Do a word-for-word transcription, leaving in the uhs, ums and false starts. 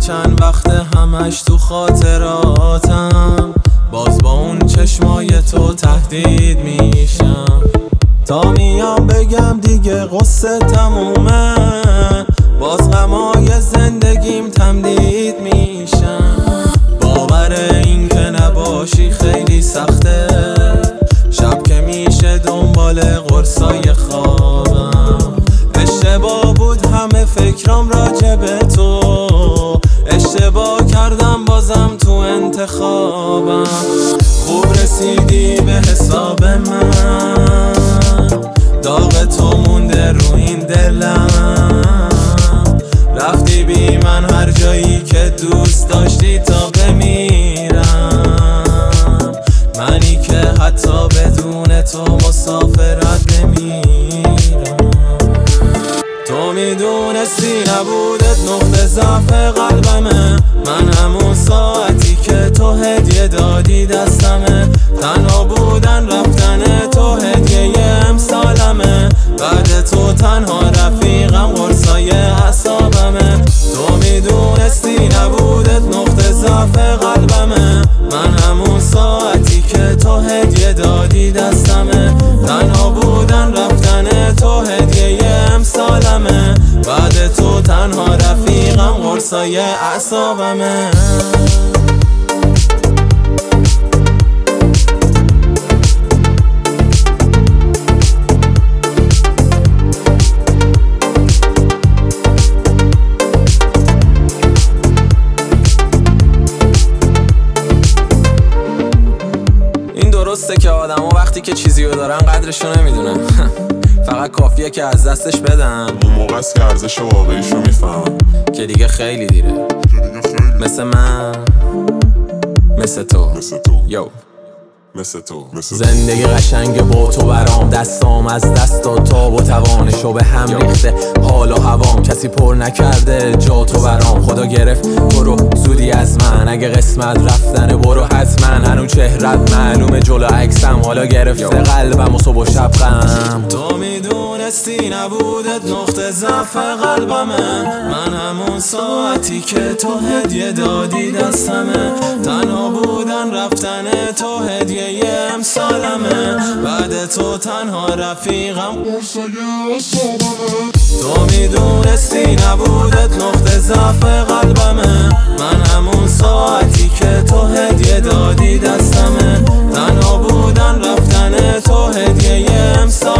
چند وقت همش تو خاطراتم، باز با اون چشمای تو تهدید میشم. تا میام بگم دیگه قصه تمومه، باز غمای زندگیم تمدید میشم. باور این که نباشی خیلی سخته، شب که میشه دنبال قرصای خوابم. اشتباه بود همه فکرام راجع به تو، اشتباه کردم بازم تو انتخابم. خوب رسیدی به حساب من، داغ تو مونده رو این دلم. رفتی بی من هر جایی که دوست داشتی تا بمیرم، منی که حتی بدون تو مسافرت نمیرم. تو میدونستی نبودت نقطه ضعف قلبمه، من همون ساعتی که تو هدیه دادی دستمه. تنها بودن رفتن تو هدیه امسالمه، بعد تو تنها رفیقم قرصای اعصابمه. تو میدونستی نبودت نقطه ضعف قلبمه، من همون ساعتی که تو هدیه دادی دستمه. تنها بودن رفتن تو هدیه امسالمه، بعد تو تنها رفیقم قرصای اعصابمه. درسته که آدم ها وقتی که چیزی رو دارن قدرشو نمیدونن، فقط کافیه که از دستش بدن، اون موقع است که ارزش واقعیشو میفهم. که دیگه خیلی دیره، مثل من، مثل تو، مثل تو یو مثل تو مثل زندگی قشنگ با تو برام، دستام از دستا تا و توانشو به هم ریخته حال و هوام. کسی پر نکرده جا تو برام، خدا گرفت تو رو زودی از من. اگه قسمت رفتن برو حتما، هنو چهرت معلومه جلو عکسم، حالا گرفته قلبم و صبح و شب غم. تو میدونستی نبودت نقطه ضعف قلبمه، من همون ساعتی که تو هدیه دادی دستمه. تنها بودن رفتن تو هدیه امسالمه، بعد تو تنها رفیقم قرصای اعصابمه. تو میدونستی نبودت نقطه ضعف قلبمه، من همون ساعتی که تو هدیه دادی دستمه. تنها بودن رفتن تو هدیه امسالمه،